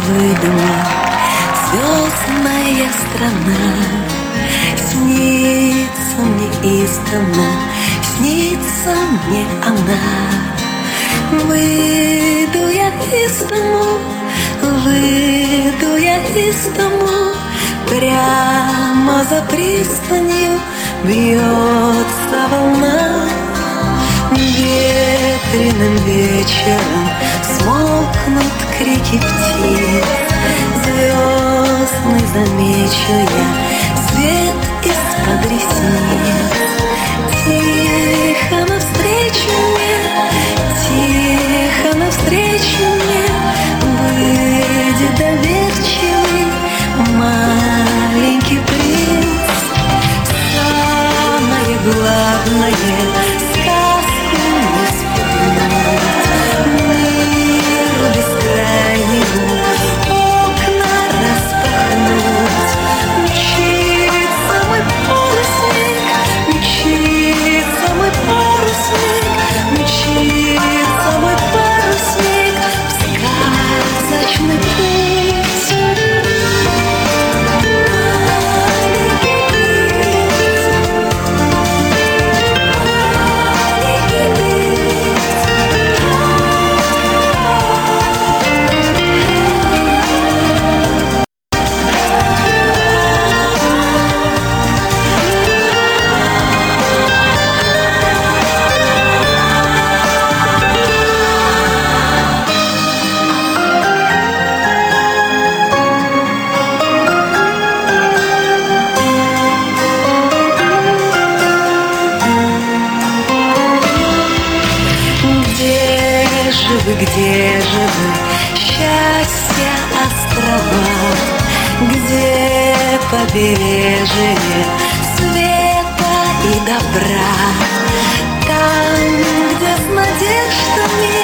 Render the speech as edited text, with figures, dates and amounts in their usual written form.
выдумал звездная страна. Снится мне издавна, снится мне она. Выйду я из дому, выйду я из дому, прямо за пристанью бьется волна. Ветреным вечером смолкнут крики птиц, звездный замечу я свет из-под ресниц. Тихо навстречу мне, тихо навстречу мне выйдет доверчивый маленький принц. Самое главное — сказку не спугнуть, миру бескрайнему окна распахнуть. Мчится мой парусник, мчится мой парусник, мчится мой парусник в сказочный путь. Где же вы, счастья острова, где побережье света и добра? Там, где с надеждами